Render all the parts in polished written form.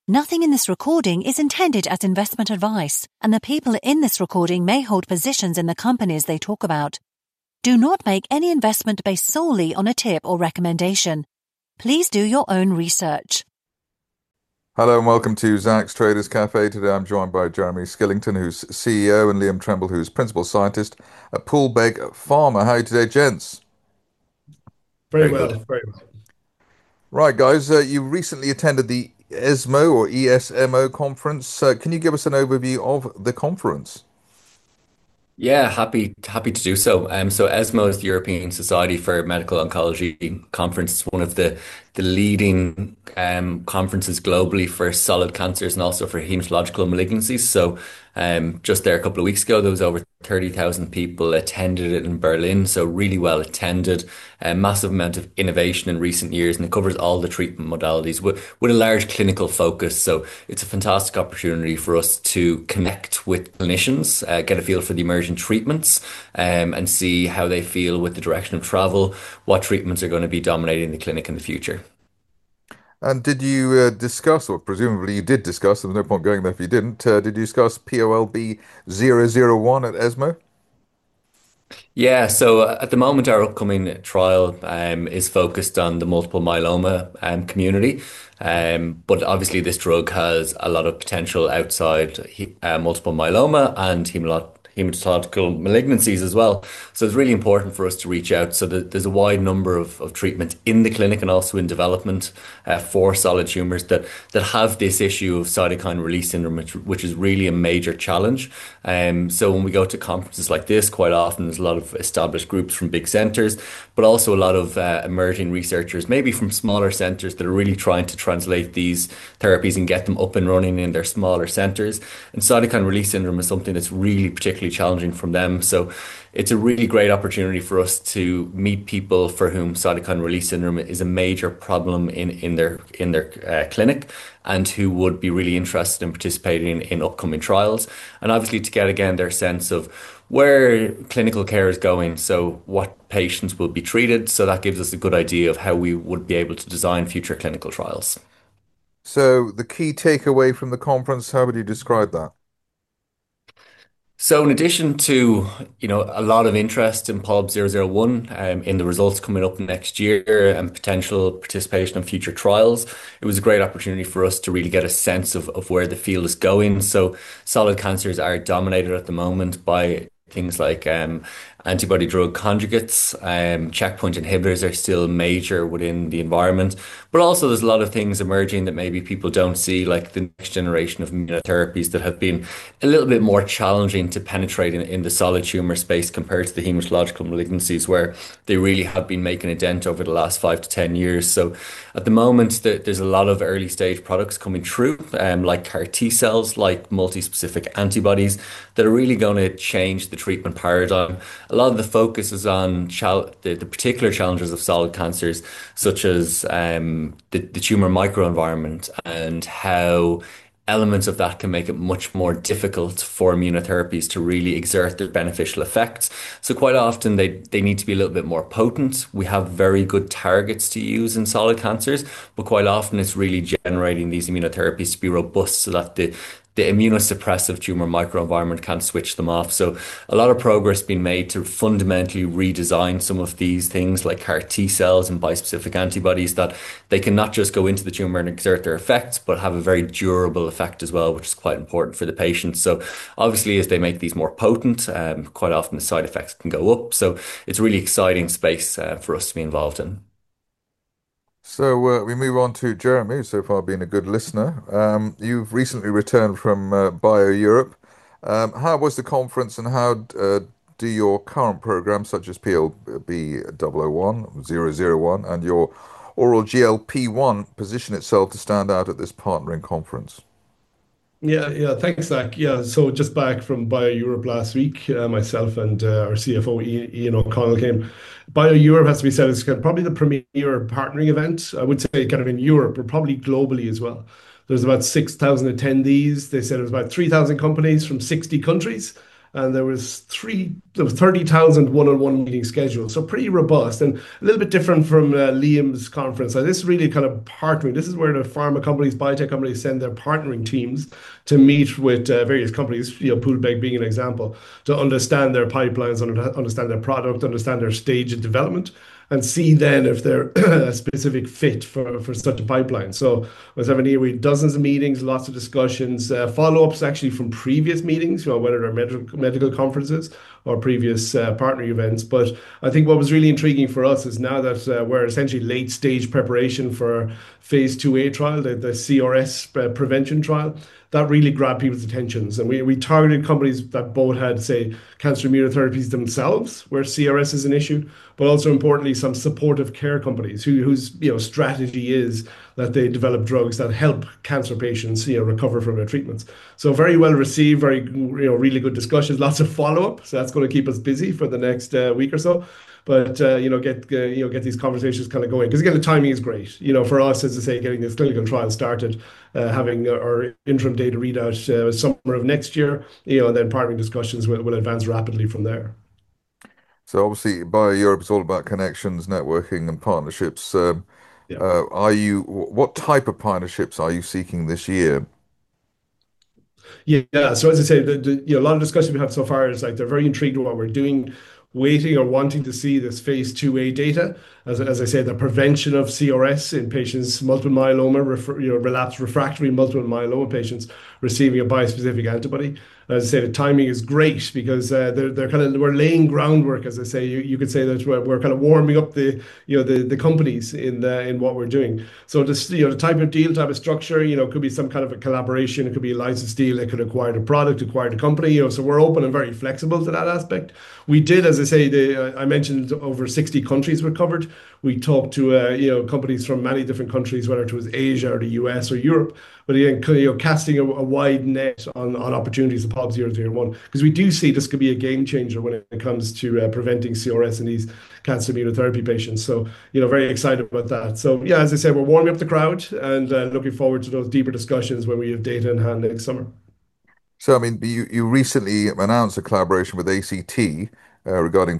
Nothing in this recording is intended as investment advice, and the people in this recording may hold positions in the companies they talk about. Do not make any investment based solely on a tip or recommendation. Please do your own research. Hello and welcome to Zacks Traders Cafe. Today I'm joined by Jeremy Skillington, who's CEO, and Liam Tremble, who's Principal Scientist at Poolbeg Pharma. How are you today, gents? Very Very well, good. very well. Right, guys, you recently attended the ESMO or ESMO conference. Can you give us an overview of the conference? Yeah, happy to do so. So ESMO is the European Society for Medical Oncology conference. It's one of the leading conferences globally for solid cancers and also for hematological malignancies. So just there a couple of weeks ago, there was over 30,000 people attended it in Berlin. So really well attended, a massive amount of innovation in recent years, and it covers all the treatment modalities with a large clinical focus. So it's a fantastic opportunity for us to connect with clinicians, get a feel for the emerging treatments, and see how they feel with the direction of travel, what treatments are going to be dominating the clinic in the future. And did you discuss, or presumably you did discuss, there's no point going there if you didn't, did you discuss POLB 001 at ESMO? Yeah, so at the moment, our upcoming trial is focused on the multiple myeloma community. But obviously, this drug has a lot of potential outside multiple myeloma and hematological malignancies as well. So it's really important for us to reach out. So that there's a wide number of treatments in the clinic and also in development for solid tumors that have this issue of cytokine release syndrome, which is really a major challenge. So when we go to conferences like this, quite often there's a lot of established groups from big centers, but also a lot of emerging researchers, maybe from smaller centers that are really trying to translate these therapies and get them up and running in their smaller centers. And cytokine release syndrome is something that's really particularly challenging from them. So it's a really great opportunity for us to meet people for whom cytokine release syndrome is a major problem in their clinic, and who would be really interested in participating in upcoming trials. And obviously to get again their sense of where clinical care is going, so what patients will be treated. So that gives us a good idea of how we would be able to design future clinical trials. So the key takeaway from the conference, how would you describe that? So in addition to, a lot of interest in POLB 001, in the results coming up next year and potential participation in future trials, it was a great opportunity for us to really get a sense of where the field is going. So solid cancers are dominated at the moment by things like antibody drug conjugates. Checkpoint inhibitors are still major within the environment, but also there's a lot of things emerging that maybe people don't see, like the next generation of immunotherapies that have been a little bit more challenging to penetrate in the solid tumor space compared to the hematological malignancies, where they really have been making a dent over the last 5 to 10 years. So at the moment, there's a lot of early stage products coming through, like CAR T cells, like multi-specific antibodies, that are really going to change the treatment paradigm. A lot of the focus is on the particular challenges of solid cancers, such as the tumor microenvironment, and how elements of that can make it much more difficult for immunotherapies to really exert their beneficial effects. So quite often they need to be a little bit more potent. We have very good targets to use in solid cancers, but quite often it's really generating these immunotherapies to be robust so that the immunosuppressive tumor microenvironment can't switch them off. So a lot of progress being made to fundamentally redesign some of these things like CAR T cells and bispecific antibodies, that they can not just go into the tumor and exert their effects, but have a very durable effect as well, which is quite important for the patient. So obviously, as they make these more potent, quite often the side effects can go up. So it's a really exciting space for us to be involved in. So we move on to Jeremy, who's so far been a good listener. You've recently returned from Bio Europe. How was the conference, and how do your current programs, such as PLB 001, 001, and your oral GLP-1 position itself to stand out at this partnering conference? Yeah, thanks, Zach. Yeah, so just back from Bio Europe last week, myself and our CFO, Ian O'Connell, came. Bio Europe, has to be said, is kind of probably the premier partnering event. I would say kind of in Europe, but probably globally as well. There's about 6,000 attendees. They said it was about 3,000 companies from 60 countries. and there was 30,000 one-on-one meetings scheduled. So pretty robust and a little bit different from Liam's conference. So this is really kind of partnering. This is where the pharma companies, biotech companies send their partnering teams to meet with various companies, Poolbeg being an example, to understand their pipelines, understand their product, understand their stage of development, and see then if they're a specific fit for such a pipeline. So I was having here with dozens of meetings, lots of discussions, follow-ups actually from previous meetings, whether they're medical conferences or previous partnering events. But I think what was really intriguing for us is now that we're essentially late stage preparation for phase 2A trial, the CRS prevention trial, that really grabbed people's attentions. And we targeted companies that both had, say, cancer immunotherapies themselves, where CRS is an issue, but also importantly, some supportive care companies whose strategy is that they develop drugs that help cancer patients recover from their treatments. So very well received, very really good discussions, lots of follow-up. So that's going to keep us busy for the next week or so. But get these conversations kind of going, because again the timing is great. For us, as I say, getting this clinical trial started, having our interim data readout summer of next year, and then partnering discussions will advance rapidly from there. So obviously, BioEurope is all about connections, networking, and partnerships. Yeah. What type of partnerships are you seeking this year? Yeah. So as I say, a lot of discussions we have so far is like they're very intrigued with what we're doing, waiting or wanting to see this phase 2A data. As I say, the prevention of CRS in patients, multiple myeloma, relapsed refractory multiple myeloma patients receiving a bispecific antibody. As I say, the timing is great because we're laying groundwork. As I say, you could say that we're kind of warming up the companies in what we're doing. So the type of deal, type of structure, could be some kind of a collaboration. It could be a license deal. It could acquire the product, acquire the company. So we're open and very flexible to that aspect. We did, as I say, I mentioned over 60 countries were covered. We talked to companies from many different countries, whether it was Asia or the US or Europe. But again, casting a wide net on opportunities of POLB 001, because we do see this could be a game changer when it comes to preventing CRS in these cancer immunotherapy patients. So, very excited about that. So, yeah, as I said, we're warming up the crowd and looking forward to those deeper discussions when we have data in hand next summer. So, I mean, you recently announced a collaboration with ACT regarding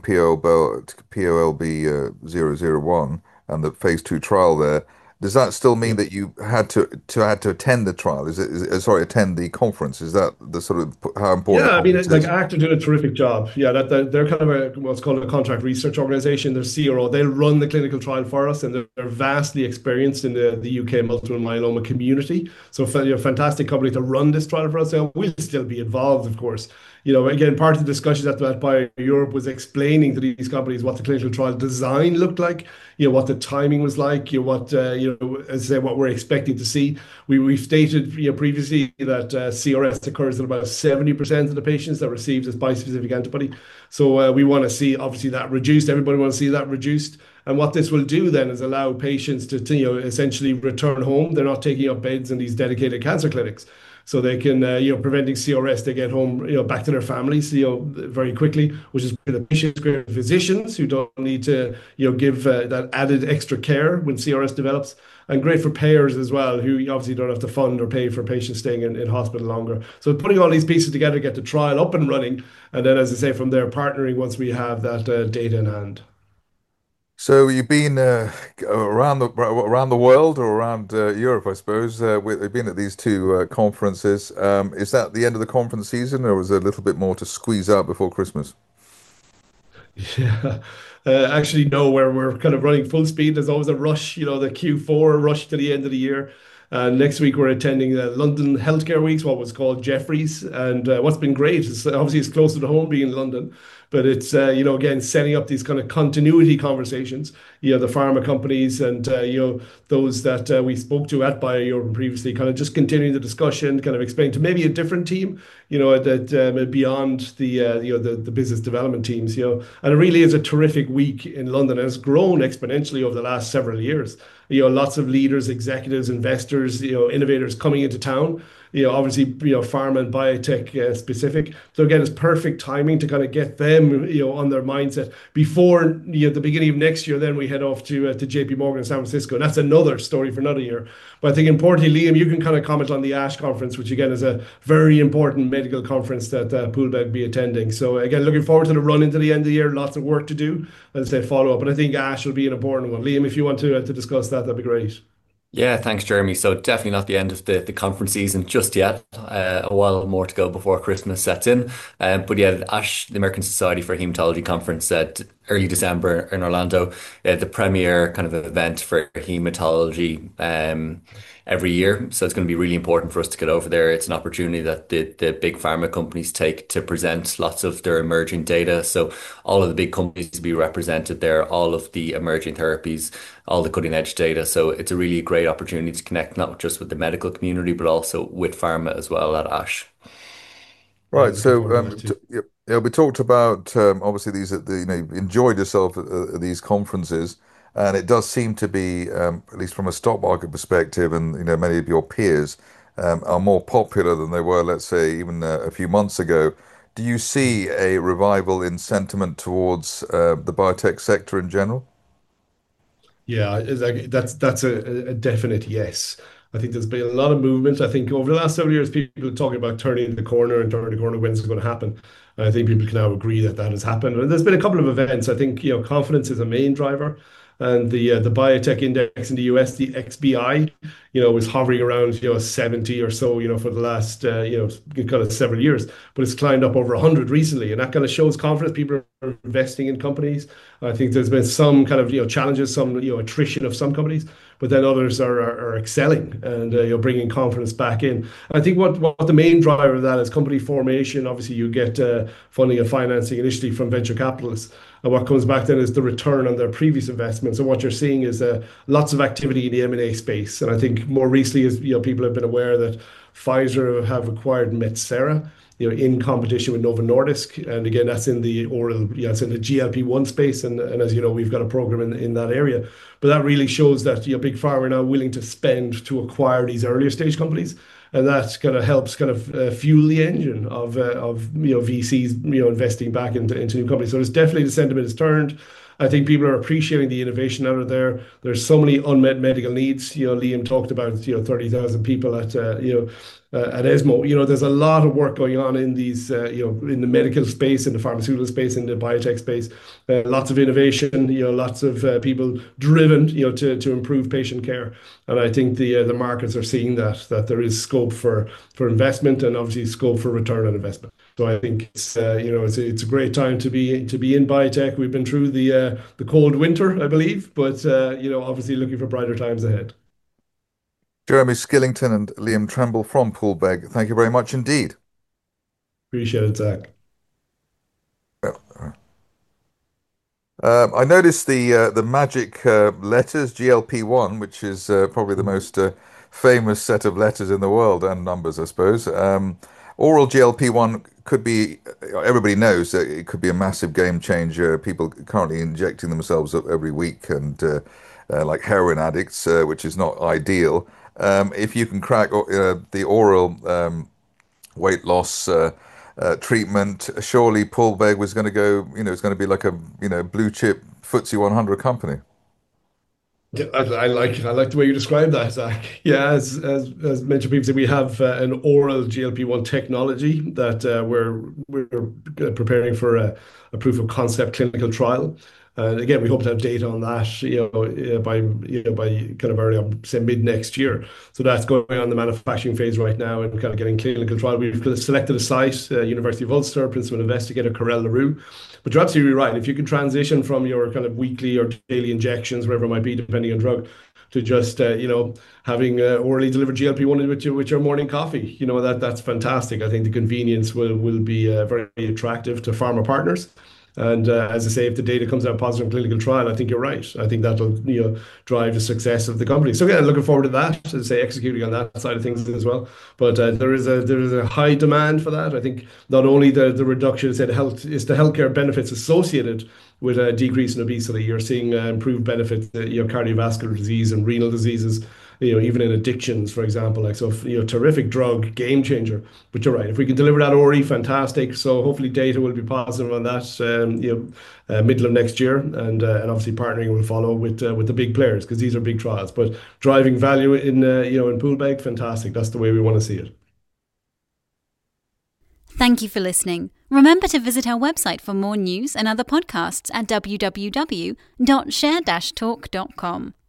POLB 001 and the phase 2 trial there. Does that still mean that you had to attend the trial? Attend the conference? Is that the sort of how important? Yeah, I mean, like ACT are doing a terrific job. Yeah, they're kind of what's called a contract research organization. They're CRO. They'll run the clinical trial for us, and they're vastly experienced in the UK multiple myeloma community. So, fantastic company to run this trial for us. So we'll still be involved, of course. Again, part of the discussions that BioEurope was explaining to these companies what the clinical trial design looked like, what the timing was like, what as I say, what we're expecting to see. We've stated previously that CRS occurs in about 70% of the patients that receive this bispecific antibody. So we want to see obviously that reduced. Everybody wants to see that reduced. And what this will do then is allow patients to essentially return home. They're not taking up beds in these dedicated cancer clinics. So they can, preventing CRS, they get home, back to their families, very quickly, which is great for the patients, great for physicians who don't need to, give that added extra care when CRS develops, and great for payers as well, who obviously don't have to fund or pay for patients staying in hospital longer. So putting all these pieces together, get the trial up and running, and then, as I say, from there, partnering once we have that data in hand. So you've been around the world or around Europe, I suppose. We've been at these two conferences. Is that the end of the conference season, or was there a little bit more to squeeze out before Christmas? Yeah. Actually, no, we're kind of running full speed. There's always a rush, the Q4 rush to the end of the year. Next week, we're attending the London Healthcare Weeks, what was called Jefferies. And what's been great is obviously it's closer to home being in London, but it's, again, setting up these kind of continuity conversations, the pharma companies and, those that we spoke to at BioEurope previously, kind of just continuing the discussion, kind of explain to maybe a different team, that beyond the business development teams, and it really is a terrific week in London. And it's grown exponentially over the last several years. Lots of leaders, executives, investors, innovators coming into town. obviously, pharma and biotech specific. So again, it's perfect timing to kind of get them, on their mindset before, the beginning of next year. Then we head off to JP Morgan in San Francisco. And that's another story for another year. But I think importantly, Liam, you can kind of comment on the ASH conference, which again is a very important medical conference that Poolbeg be attending. So again, looking forward to the run into the end of the year. Lots of work to do, as I say, follow up. But I think ASH will be an important one. Liam, if you want to discuss that, that'd be great. Yeah, thanks, Jeremy. So definitely not the end of the conference season just yet. A while more to go before Christmas sets in. But yeah, ASH, the American Society for Hematology conference at early December in Orlando, the premier kind of event for hematology every year. So it's going to be really important for us to get over there. It's an opportunity that the big pharma companies take to present lots of their emerging data. So all of the big companies to be represented there, all of the emerging therapies, all the cutting edge data. So it's a really great opportunity to connect not just with the medical community, but also with pharma as well at ASH. Right. Looking So, forward to that too. yeah, we talked about obviously these you enjoyed yourself at these conferences, and it does seem to be at least from a stock market perspective, and many of your peers are more popular than they were, let's say, even a few months ago. Do you see a revival in sentiment towards the biotech sector in general? Yeah, it's like that's a definite yes. I think there's been a lot of movement. I think over the last several years, people are talking about turning the corner and turning the corner when it's going to happen. And I think people can now agree that that has happened. And there's been a couple of events. I think confidence is a main driver, and the biotech index in the US, the XBI, was hovering around 70 or so, for the last kind of several years, but it's climbed up over 100 recently, and that kind of shows confidence. People are investing in companies. I think there's been some kind of challenges, some attrition of some companies, but then others are excelling and bringing confidence back in. I think what the main driver of that is company formation. Obviously, you get funding and financing initially from venture capitalists, and what comes back then is the return on their previous investments. And what you're seeing is lots of activity in the M&A space. And I think more recently, as people have been aware that Pfizer have acquired Metsera, in competition with Novo Nordisk. And again, that's in the oral, it's in the GLP-1 space. And as you know, we've got a program in that area. But that really shows that big pharma are now willing to spend to acquire these earlier stage companies. And that kind of helps kind of fuel the engine of VCs investing back into new companies. So there's definitely the sentiment has turned. I think people are appreciating the innovation out of there. There's so many unmet medical needs. Liam talked about 30,000 people at ESMO. There's a lot of work going on in these in the medical space, in the pharmaceutical space, in the biotech space. Lots of innovation. Lots of people driven to improve patient care. And I think the markets are seeing that there is scope for investment, and obviously scope for return on investment. So I think it's it's a great time to be in biotech. We've been through the cold winter, I believe, but obviously looking for brighter times ahead. Jeremy Skillington and Liam Tremble from Poolbeg, thank you very much indeed. Appreciate it, Zach. I noticed the magic letters GLP-1, which is probably the most famous set of letters in the world, and numbers, I suppose. Oral GLP-1 could be, everybody knows that it could be a massive game changer. People currently injecting themselves every week, and like heroin addicts, which is not ideal. If you can crack the oral weight loss treatment, surely Poolbeg was going to go, it's going to be like a blue chip FTSE 100 company. Yeah, I like the way you describe that, Zach. Yeah, as mentioned previously, we have an oral GLP-1 technology that we're preparing for a proof of concept clinical trial. And again, we hope to have data on that, by kind of early, say mid next year. So that's going on the manufacturing phase right now and kind of getting clinical trial. We've selected a site, University of Ulster, principal investigator Carel LaRue. But you're absolutely right. If you can transition from your kind of weekly or daily injections, wherever it might be, depending on drug, to just having orally delivered GLP-1 with your morning coffee, that's fantastic. I think the convenience will be very attractive to pharma partners. And as I say, if the data comes out positive in clinical trial, I think you're right. I think that'll drive the success of the company. So again, looking forward to that, as I say, executing on that side of things as well. But there is a high demand for that. I think not only the reduction is the healthcare benefits associated with a decrease in obesity. You're seeing improved benefits, cardiovascular disease and renal diseases. even in addictions, for example. Like, so, terrific drug, game changer. But you're right, if we can deliver that ORI, fantastic. So hopefully data will be positive on that, middle of next year, and obviously partnering will follow with the big players, because these are big trials. But driving value in Poolbeg, fantastic. That's the way we want to see it. Thank you for listening. Remember to visit our website for more news and other podcasts at www.share-talk.com.